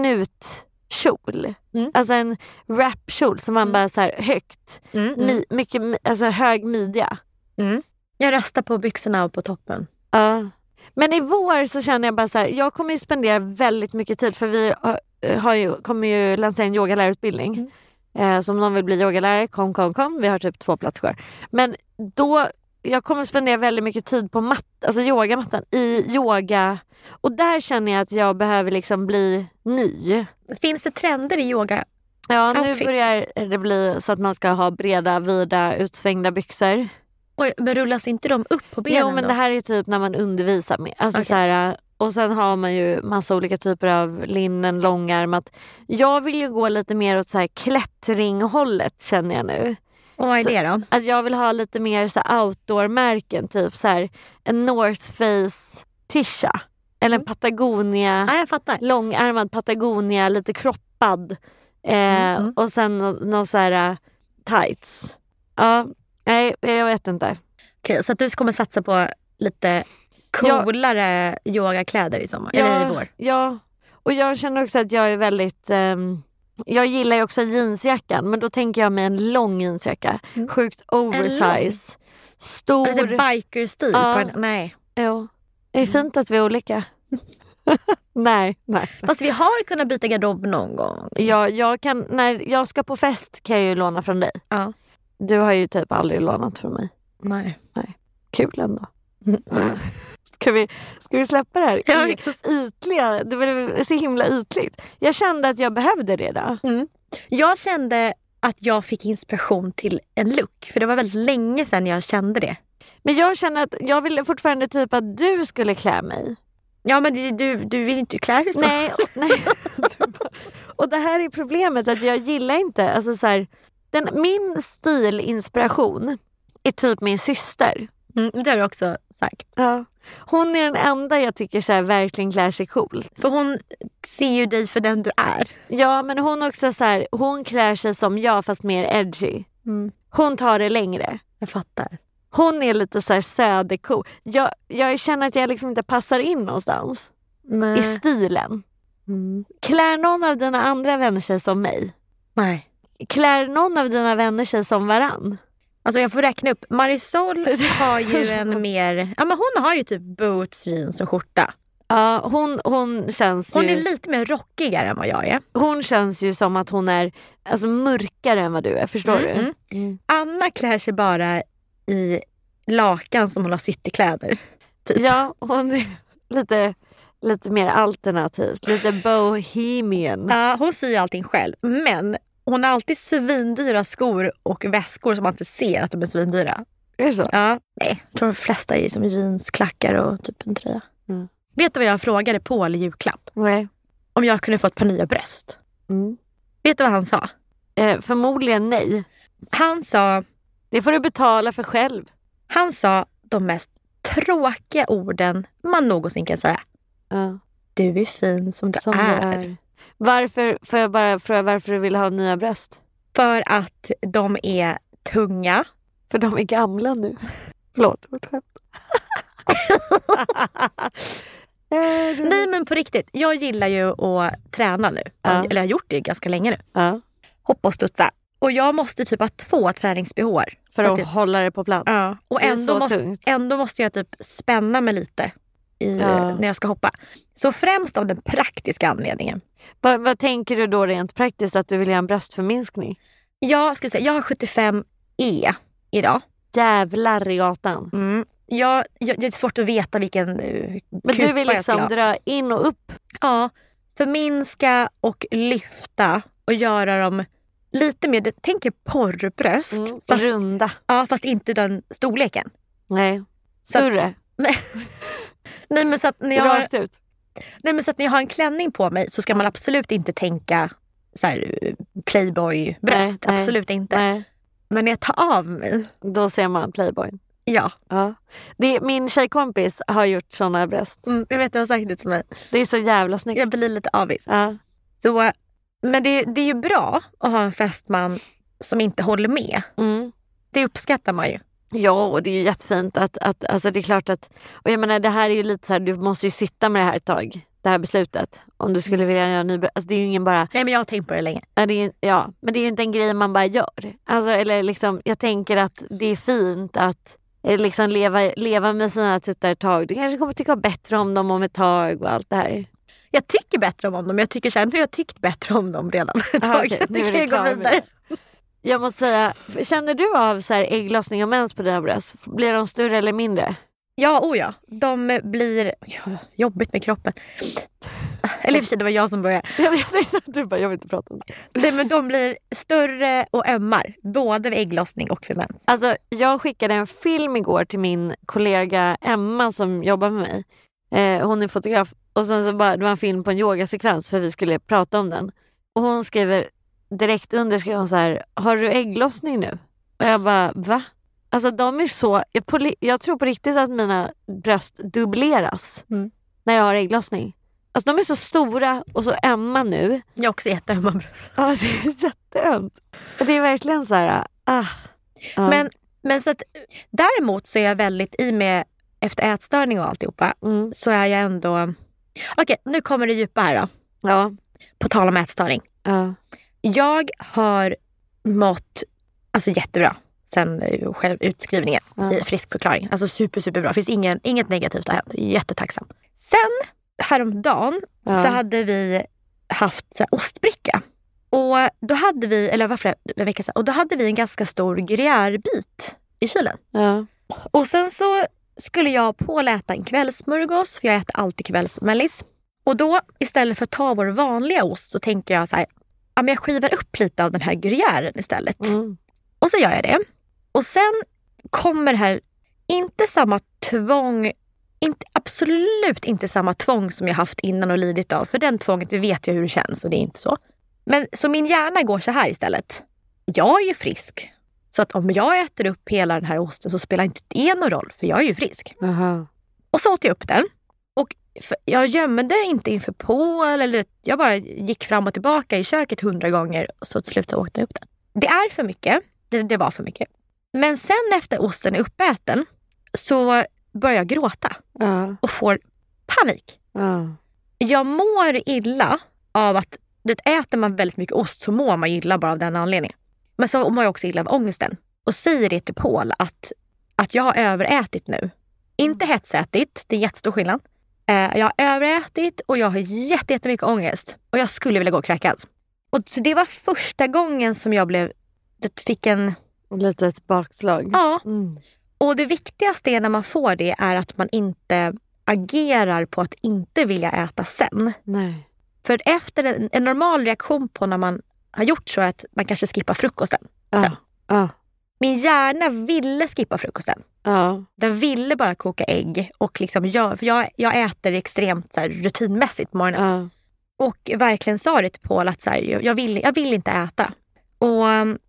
knutkjol.
Mm.
Alltså en wrapkjol som man
Mm.
bara så här högt.
Mm, mm,
Mi, mycket, mi- alltså hög midja.
mm. Jag röstar på byxorna och på toppen.
Ja. Men i vår så känner jag bara så här, jag kommer ju spendera väldigt mycket tid för vi har, har ju, kommer ju lansera en yogalärarutbildning.
Mm.
Eh, så om någon vill bli yogalärare, kom, kom, kom. Vi har typ två platser kvar. Men då, jag kommer spendera väldigt mycket tid på matt, alltså yogamattan i yoga. Och där känner jag att jag behöver liksom bli ny.
Finns det trender i yoga?
Ja, nu
Outfits.
börjar det bli så att man ska ha breda, vida, utsvängda byxor.
Oj, men rullas inte de upp på benen
Jo, men
då?
det här är typ när man undervisar med. Alltså
Okej.
så här, och sen har man ju massa olika typer av linnen, långärmat. Jag vill ju gå lite mer åt så här klättringhållet känner jag nu.
Och vad är
så-
det då?
Att jag vill ha lite mer så här outdoor-märken, typ så här en North Face tisha. Eller en Patagonia,
Ja, jag fattar.
långärmad Patagonia, lite kroppad. Eh,
Mm, mm.
Och sen nå- någon så här uh, tights. Ja, nej, jag vet inte.
Okej, så att du kommer satsa på lite coolare yogakläder i sommar? Eller i vår?
Ja, och jag känner också att jag är väldigt... ehm, jag gillar ju också jeansjackan, men då tänker jag mig en lång jeansjacka.
Mm.
Sjukt oversize. Stor.
Lite biker-stil
Ja.
på den? Nej.
Jo. Det är fint att vi är olika. nej, nej.
Fast vi har kunnat byta garderob någon gång.
Jag, jag kan, när jag ska på fest kan jag ju låna från dig.
Ja.
Du har ju typ aldrig lånat från mig.
Nej.
Kul ändå. Ska vi, ska vi släppa det här?
Ja, vi
Ytliga. Det var så himla ytligt. Jag kände att jag behövde det då.
Mm. Jag kände att jag fick inspiration till en look. För det var väldigt länge sedan jag kände det.
Men jag känner att jag ville fortfarande typ att du skulle klä mig.
Ja, men du, du, du vill inte klä dig så.
Nej, och, nej. Och det här är problemet, att jag gillar inte, alltså så här, den, min stilinspiration är typ min syster.
Mm, det har du också sagt.
Ja. Hon är den enda jag tycker så här, verkligen klär sig coolt.
För hon ser ju dig för den du är.
Ja, men hon också så här, hon klär sig som jag fast mer edgy.
Mm.
Hon tar det längre.
Jag fattar.
Hon är lite så här söderko. Jag, jag känner att jag liksom inte passar in någonstans
Nej.
i stilen.
Mm.
Klär någon av dina andra vänner sig som mig?
Nej.
Klär någon av dina vänner sig som varann?
Alltså jag får räkna upp. Marisol har ju en mer... Ja, men hon har ju typ boots, jeans och skjorta.
Ja, hon, hon känns
Hon
ju...
är lite mer rockigare än vad jag är.
Hon känns ju som att hon är alltså, mörkare än vad du är, förstår
Mm,
du?
mm.
Mm.
Anna klär sig bara i lakan som hon har sytt i kläder. Typ.
Ja, hon är lite, lite mer alternativt, lite bohemian.
Ja, hon syr allting själv. Men hon har alltid svindyra skor och väskor som man inte ser att de är svindyra.
Är det så?
Ja, nej. Jag tror de flesta är som jeans, klackar och typ en tröja.
Mm.
Vet du vad jag frågade Paul i julklapp?
Nej.
Om jag kunde få ett par nya bröst.
Mm.
Vet du vad han sa?
Eh, förmodligen nej.
Han sa...
Det får du betala för själv.
Han sa de mest tråkiga orden man någonsin kan säga.
Ja.
Du är fin som du,
som
är.
du är. Varför, får jag bara fråga varför du vill ha nya bröst?
För att de är tunga.
För de är gamla nu. Förlåt, vad skönt.
Nej, men på riktigt. Jag gillar ju att träna nu.
Ja.
Eller jag har gjort det ganska länge nu.
Ja.
Hoppa och studsa. Och jag måste typ ha två träningsbh.
För, för att, att hålla det på plats.
Ja. Och ändå måste, ändå måste jag typ spänna mig lite i,
ja.
när jag ska hoppa. Så främst av den praktiska anledningen.
Vad, vad tänker du då rent praktiskt att du vill göra en bröstförminskning?
Jag ska säga, jag har sjuttiofem E idag.
Jävlar i gatan.
Mm. Jag, jag, det är svårt att veta vilken uh,
Men du vill liksom dra in och upp?
Ja, förminska och lyfta och göra dem lite mer, jag tänker porrbröst.
Mm,
fast,
runda.
Ja, fast inte den storleken.
Nej, större.
Så att, nej, men så att när jag
Rakt ut.
Nej, men så att när jag har en klänning på mig så ska man absolut inte tänka så här, playboy-bröst. Nej, absolut nej, inte. Nej. Men när jag tar av mig...
Då ser man playboy.
Ja.
ja. Det, min tjejkompis har gjort såna bröst.
Mm, jag vet, du har sagt det till mig.
Det är så jävla snyggt.
Jag blir lite avis.
Ja.
Så, men det, det är ju bra att ha en fästman som inte håller med.
Mm.
Det uppskattar man ju.
Ja, och det är ju jättefint att, att alltså det är klart att, och jag menar det här är ju lite så här, du måste ju sitta med det här ett tag, det här beslutet, om du skulle vilja göra en ny, alltså det är ju ingen bara...
Nej, men jag har tänkt på det länge.
Ja, det är, ja, men det är ju inte en grej man bara gör. Alltså, eller liksom, jag tänker att det är fint att liksom leva, leva med sina tuttar ett tag. Du kanske kommer tycka bättre om dem om ett tag och allt det här.
Jag tycker bättre om dem, jag tycker sen hur jag tyckt bättre om dem redan ett
ah,
tag.
Okay,
det kan jag gå vidare.
Jag måste säga, känner du av så här ägglossning och mens på dina bröst? Blir de större eller mindre?
Ja, oh ja. De blir ja, jobbigt med kroppen. Eller i och för sig, det var jag som började.
Jag tänkte att du bara, jag vill inte prata om det.
Nej, men de blir större och ömmar. Både vid ägglossning och vid mens.
Alltså, jag skickade en film igår till min kollega Emma som jobbar med mig. Eh, hon är fotograf. Och sen så bara, det var en film på en yogasekvens för vi skulle prata om den. Och hon skriver... Direkt under skrev hon så här, har du ägglossning nu? Och jag bara, va? Alltså de är så, jag, på, jag tror på riktigt att mina bröst dubbleras mm. när jag har ägglossning. Alltså de är så stora och så ömma nu.
Jag har också jätteömma bröst.
Ja, det är jätteömt. Det är verkligen så här, ah. ah.
Men, men så att, däremot så är jag väldigt i med, efter ätstörning och alltihopa, mm. så är jag ändå, okej, okay, nu kommer det djupa här då.
Ja.
På tal om ätstörning.
Ja. Jag
har mått alltså jättebra sen själv utskrivningen ja. i friskförklaring. Alltså super, superbra. Det finns ingen, inget negativt har hänt. Jättetacksam. Sen häromdagen ja. så hade vi haft så här, ostbricka. Och då hade vi, eller varför en vecka sedan, och då hade vi en ganska stor gruyèrebit i kylen.
Ja.
Och sen så skulle jag påläta en kvällsmörgås, för jag äter alltid kvällsmellis. Och då istället för att ta vår vanliga ost så tänker jag så här, ja, men jag skivar upp lite av den här gruyèren istället.
Mm.
Och så gör jag det. Och sen kommer det här, inte samma tvång, inte, absolut inte samma tvång som jag haft innan och lidit av. För den tvånget, det vet jag hur det känns och det är inte så. Men så min hjärna går så här istället. Jag är ju frisk. Så att om jag äter upp hela den här osten så spelar inte det någon roll. För jag är ju frisk.
Uh-huh.
Och så åt jag upp den. Och jag gömde inte inför på eller jag bara gick fram och tillbaka i köket hundra gånger och så till slut så åkte jag upp den. Det är för mycket. Det, det var för mycket. Men sen efter osten är uppäten så börjar jag gråta
uh.
och får panik.
Uh.
Jag mår illa av att det äter man väldigt mycket ost så mår man illa bara av den anledningen. Men så mår jag också illa av ångesten och säger det till Paul att, att jag har överätit nu. Inte hetsätit, det är jättestor skillnad. Jag har överätit och jag har jättemycket ångest. Och jag skulle vilja gå och kräkas. Och det var första gången som jag blev... Det fick en...
litet bakslag.
Ja.
Mm.
Och det viktigaste när man får det är att man inte agerar på att inte vilja äta sen.
Nej.
För efter en, en normal reaktion på när man har gjort så att man kanske skippar frukosten.
Ja. Ja.
Min hjärna ville skippa frukosten.
Ja.
Den ville bara koka ägg och liksom gör, för jag, jag äter extremt så här, rutinmässigt på morgonen.
Ja.
Och verkligen sa det till Paul att så här, jag, vill, jag vill inte äta. Och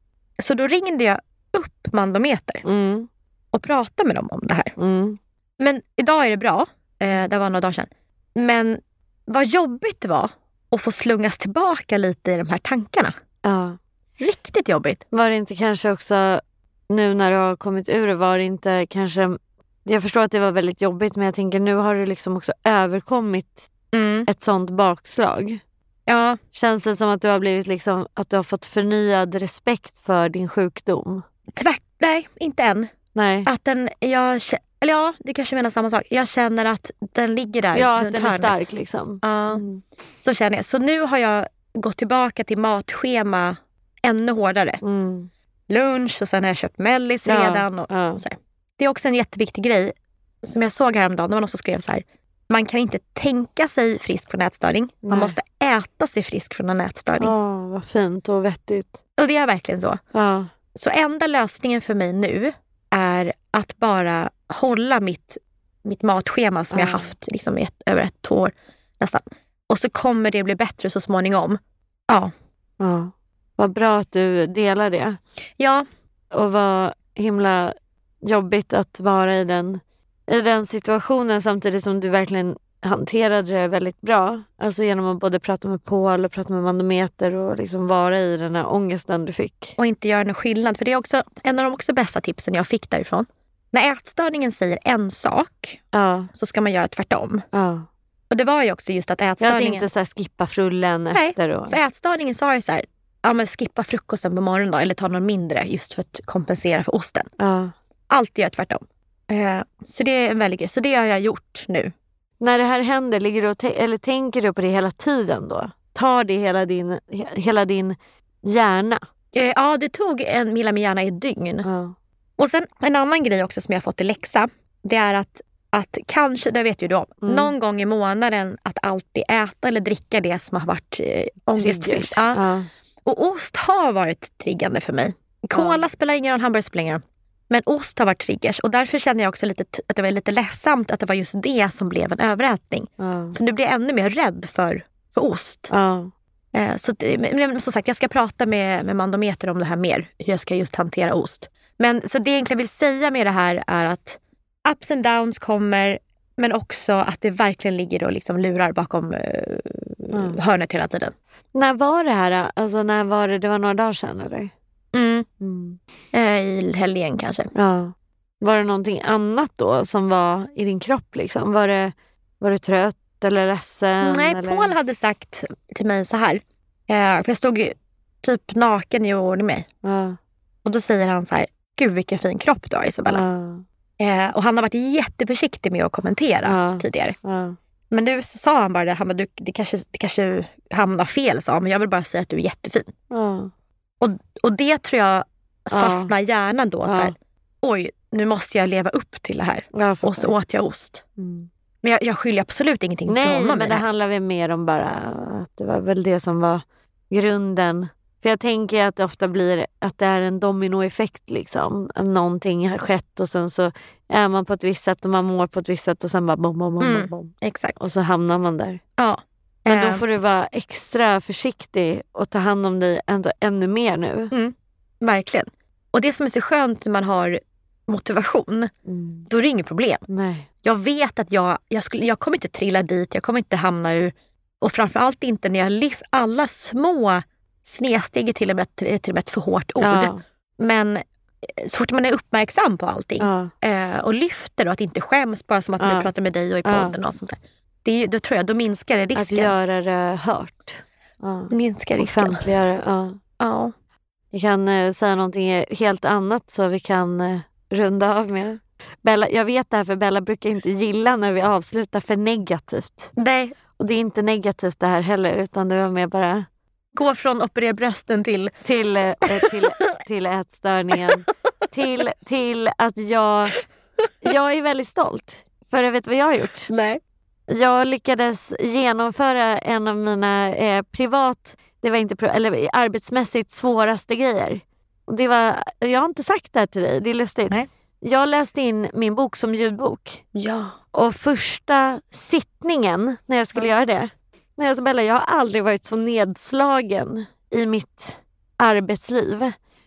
Så då ringde jag upp Mandometer
Mm.
och pratade med dem om det här.
Mm.
Men idag är det bra. Eh, det var några dagar sedan. Men vad jobbigt det var att få slungas tillbaka lite i de här tankarna.
Ja.
Riktigt jobbigt.
Var det inte kanske också, nu när du har kommit ur det, var det inte kanske, jag förstår att det var väldigt jobbigt, men jag tänker nu har du liksom också överkommit
Mm.
ett sånt bakslag.
Ja,
Känns det som att du har blivit liksom, att du har fått förnyad respekt för din sjukdom?
tvärt. Nej, inte än.
Nej.
Att den, jag, kä- eller ja, det kanske menar samma sak. Jag känner att den ligger där
Ja, att
runt
den är
hörnet.
stark liksom.
Ja,
Mm.
så känner jag. Så nu har jag gått tillbaka till matschema ännu hårdare.
Mm.
Lunch och sen har jag köpt mellis
Ja,
redan. Och,
ja.
och så här. Det är också en jätteviktig grej som jag såg häromdagen. Det var någon som skrev så här. Man kan inte tänka sig frisk från ätstörning. Man
Nej.
måste äta sig frisk från en ätstörning.
Åh, vad fint och vettigt.
Och det är verkligen så.
Ja.
Så enda lösningen för mig nu är att bara hålla mitt, mitt matschema som
Ja.
jag haft liksom i ett, över ett år nästan. Och så kommer det bli bättre så småningom. Ja.
Ja. Vad bra att du delar det.
Ja.
Och vad himla jobbigt att vara i den, i den situationen, samtidigt som du verkligen hanterade det väldigt bra. Alltså genom att både prata med Paul och prata med Mandometer och liksom vara i den här ångesten du fick.
Och inte göra någon skillnad. För det är också en av de också bästa tipsen jag fick därifrån. När ätstörningen säger en sak
Ja,
så ska man göra tvärtom.
ja.
Och det var ju också just att
Jag
ätstörningen...
tänkte så här, skippa frullen
Nej,
efter. Och...
för ätstörningen sa ju så här, ja men skippa frukosten på morgonen då, eller ta något mindre just för att kompensera för osten.
Ja.
Alltid gör tvärtom. Eh, så det är en väldigt grej. Så det har jag gjort nu.
När det här händer, ligger du och te- eller tänker du på det hela tiden då? Tar det hela din, he- hela din hjärna?
Eh, ja, det tog en milla med hjärna i ett dygn.
Ja.
Och sen en annan grej också som jag har fått i läxa. Det är att, att kanske, det vet ju du om,
Mm.
någon gång i månaden att alltid äta eller dricka det som har varit eh, ångestfyllt.
Triggers.
Ja.
Ja.
Och ost har varit triggande för mig. Cola
Ja.
spelar ingen roll, hamburgare spelar ingen roll. Men ost har varit triggers. Och därför känner jag också lite t- att det var lite ledsamt att det var just det som blev en överätning.
Ja.
För nu blir jag ännu mer rädd för, för ost.
Ja.
Eh, så att, men, men som sagt, jag ska prata med, med Mandometer om det här mer. Hur jag ska just hantera ost. Men så det jag egentligen vill säga med det här är att ups and downs kommer. Men också att det verkligen ligger och liksom lurar bakom eh,
Mm.
hörnet hela tiden.
När var det här? Alltså när var det? Det var några dagar sedan eller?
Mm.
Mm.
Eh, I helgen kanske.
Ja. Var det någonting annat då som var i din kropp liksom? Var det, var du trött eller ledsen?
Nej,
eller?
Paul hade sagt till mig så här. Eh, för jag stod ju typ naken i och mig.
Ja.
Och då säger han så här. Gud vilken fin kropp du har, Isabella.
Ja.
Eh, och han har varit jätteförsiktig med att kommentera
Ja.
tidigare.
Ja.
Men nu sa han bara det. Han bara, du, det, kanske, det kanske hamnar fel, sa han. Men jag vill bara säga att du är jättefin.
Ja.
Och, och det tror jag fastnar i hjärnan då. Att
Ja.
så här, oj, nu måste jag leva upp till det här.
Jag fattar.
Och så åt jag ost.
Mm.
Men jag, jag skyller absolut ingenting på
Nej,
honom.
men
i
det
här.
handlar väl mer om bara att det var väl det som var grunden. För jag tänker att det ofta blir att det är en dominoeffekt liksom. Att någonting har skett och sen så är man på ett visst sätt och man mår på ett visst sätt och sen bara bom, bom, bom,
Mm.
bom, bom.
Exakt.
Och så hamnar man där.
Ja.
Men då
Eh,
får du vara extra försiktig och ta hand om dig ändå, ännu mer nu.
Verkligen. Och det som är så skönt när man har motivation,
Mm.
då är det inget problem.
Nej.
Jag vet att jag, jag, skulle, jag kommer inte trilla dit, jag kommer inte hamna ur. Och framförallt inte när jag lyfter alla små snedsteg är till och med, till och med ett för hårt ord.
Ja.
Men så fort man är uppmärksam på allting
Ja.
eh, och lyfter och att inte skäms bara som att
Ja.
nu pratar med dig och i
Ja.
podden och sånt där. Det är, ju- då tror jag, då minskar det
Att
risken.
göra det hört. Ja.
Minskar risken.
Offentligare. Ja.
Ja.
Vi kan eh, säga någonting helt annat så vi kan eh, runda av med. Bella, jag vet det här för Bella brukar inte gilla när vi avslutar för negativt.
Nej,
Och det är inte negativt det här heller utan det var mer bara
gå från operera brösten till...
till, eh, till, till ätstörningen. till, till att jag, jag är väldigt stolt. För jag vet vad jag har gjort.
Nej.
Jag lyckades genomföra en av mina eh, privat, det var inte eller arbetsmässigt svåraste grejer. Och det var, jag har inte sagt det här till dig, det är lustigt.
Nej.
Jag läste in min bok som ljudbok.
Ja.
Och första sittningen när jag skulle göra det. När jag sa Bella, jag har aldrig varit så nedslagen i mitt arbetsliv.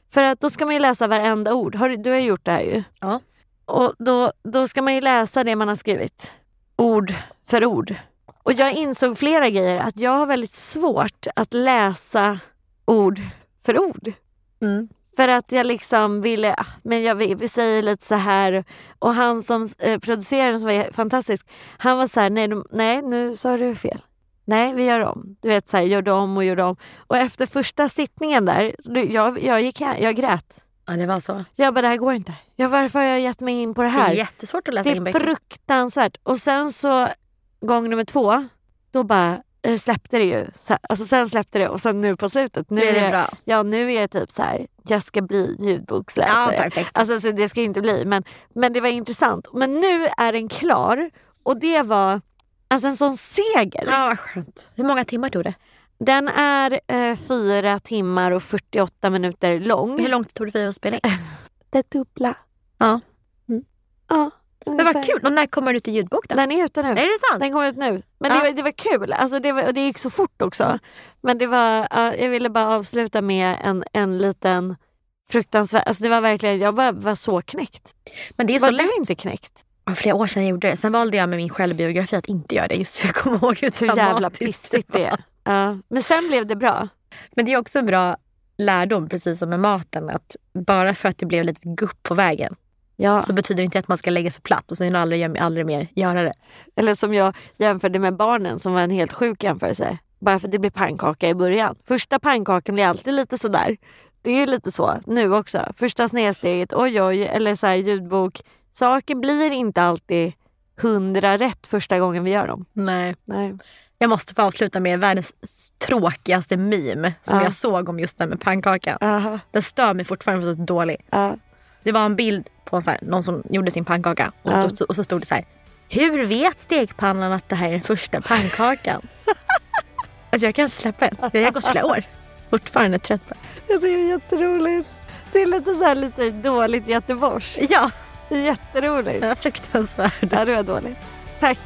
För att då ska man ju läsa varenda ord. Har du, du har gjort det här ju.
Ja.
Och då, då ska man ju läsa det man har skrivit. Ord för ord. Och jag insåg flera grejer. Att jag har väldigt svårt att läsa ord för ord.
Mm.
För att jag liksom ville, men jag vill säga lite så här. Och han som eh, producerade, som var fantastisk, han var så här, nej, nej nu sa du fel. Nej, vi gör om. Du vet så här, gjorde om och gjorde om. Och efter första sittningen där, jag, jag gick här, jag grät.
Ja, det var så.
Jag bara, det här går inte. Jag, varför har jag gett mig in på det här?
Det är jättesvårt att läsa
Det
in
är
böcker.
fruktansvärt. Och sen så, gång nummer två, då bara eh, släppte det ju. Så, alltså sen släppte det och sen nu på slutet. Nu
det är det
är,
bra.
Ja, nu är det typ så här, jag ska bli ljudboksläsare.
Ja, perfekt.
Alltså så det ska inte bli, men, men det var intressant. Men nu är den klar och det var alltså en sån seger.
Ja, vad skönt. Hur många timmar tog det?
Den är eh, fyra timmar och fyrtioåtta minuter lång.
Hur långt tog det för dig att spela in?
Det dubbla.
Ja.
Mm. Ja.
Men vad kul. Och när kommer du till ljudbok då?
Den är ute nu.
Är det sant?
Den kommer ut nu. Men
Ja.
det, var, det var kul. Alltså det, var, och det gick så fort också. Mm. Men det var, uh, jag ville bara avsluta med en, en liten fruktansvärd... Alltså det var verkligen, jag var, var så knäckt.
Men det är
var
så lätt.
du inte knäckt?
Ja, flera år sedan jag gjorde det. Sen valde jag med min självbiografi att inte göra det. Just för jag kommer ihåg hur
Hur jävla
dramatiskt
pissigt det är. Ja. Men sen blev det bra.
Men det är också en bra lärdom, precis som med maten. Att bara för att det blev lite gupp på vägen.
Ja.
Så betyder det inte att man ska lägga sig platt. Och sen aldrig, aldrig mer göra det.
Eller som jag jämförde med barnen, som var en helt sjuk jämförelse. Bara för att det blir pannkaka i början. Första pannkakan blir alltid lite sådär. Det är lite så nu också. Första snedsteget, oj oj, eller så här ljudbok. Saker blir inte alltid hundra rätt första gången vi gör dem.
Nej.
Nej.
Jag måste få avsluta med världens tråkigaste meme som
Ja.
jag såg om just det med pannkakan.
Aha.
Den stör mig fortfarande för att det är dålig.
Ja.
Det var en bild på så här, någon som gjorde sin pannkaka. Och,
Ja.
stod, och så stod det så här: hur vet stekpannan att det här är den första pannkakan? Alltså jag kan släppa den. Det har gått flera år. Fortfarande trött på det.
Jag tycker det är jätteroligt. Det är lite så här lite dåligt Göteborgs.
Ja,
Det är jätteroligt.
det var fruktansvärt.
Ja, det var dåligt. Tack.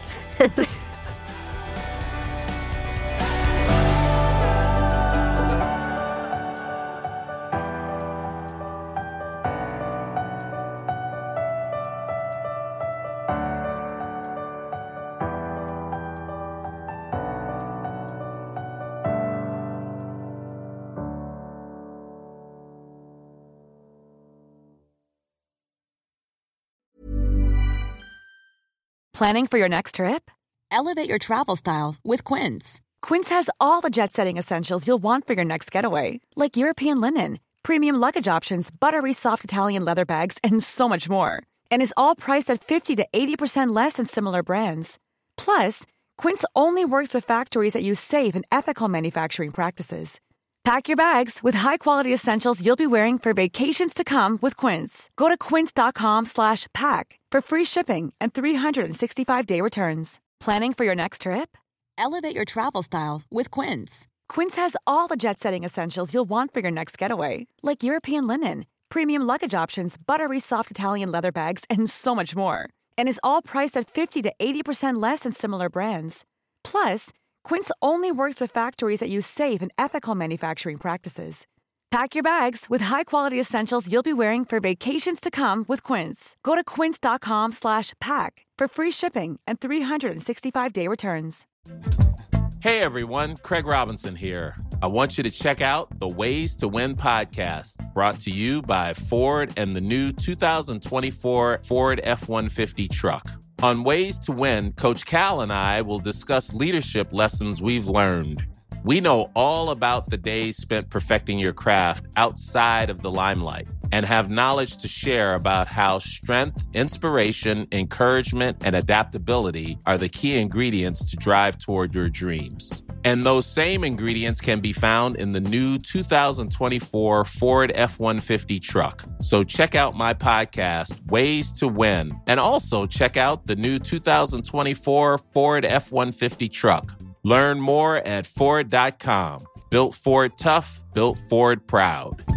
Planning for your next trip?
Elevate your travel style with Quince.
Quince has all the jet-setting essentials you'll want for your next getaway, like European linen, premium luggage options, buttery soft Italian leather bags, and so much more. And is all priced at fifty to eighty percent less than similar brands. Plus, Quince only works with factories that use safe and ethical manufacturing practices. Pack your bags with high-quality essentials you'll be wearing for vacations to come with Quince. Go to quince.com slash pack for free shipping and three sixty-five day returns. Planning for your next trip?
Elevate your travel style with Quince.
Quince has all the jet-setting essentials you'll want for your next getaway, like European linen, premium luggage options, buttery soft Italian leather bags, and so much more. And is all priced at fifty to eighty percent less than similar brands. Plus, Quince only works with factories that use safe and ethical manufacturing practices. Pack your bags with high-quality essentials you'll be wearing for vacations to come with Quince. Go to quince.com slash pack for free shipping and three sixty-five day returns.
Hey everyone, Craig Robinson here. I want you to check out the Ways to Win podcast, brought to you by Ford and the new two thousand twenty-four Ford F one fifty truck. On Ways to Win, Coach Cal and I will discuss leadership lessons we've learned. We know all about the days spent perfecting your craft outside of the limelight and have knowledge to share about how strength, inspiration, encouragement, and adaptability are the key ingredients to drive toward your dreams. And those same ingredients can be found in the new two thousand twenty-four Ford F one fifty truck. So check out my podcast, Ways to Win, and also check out the new two thousand twenty-four Ford F one fifty truck. Learn more at Ford dot com. Built Ford tough, built Ford proud.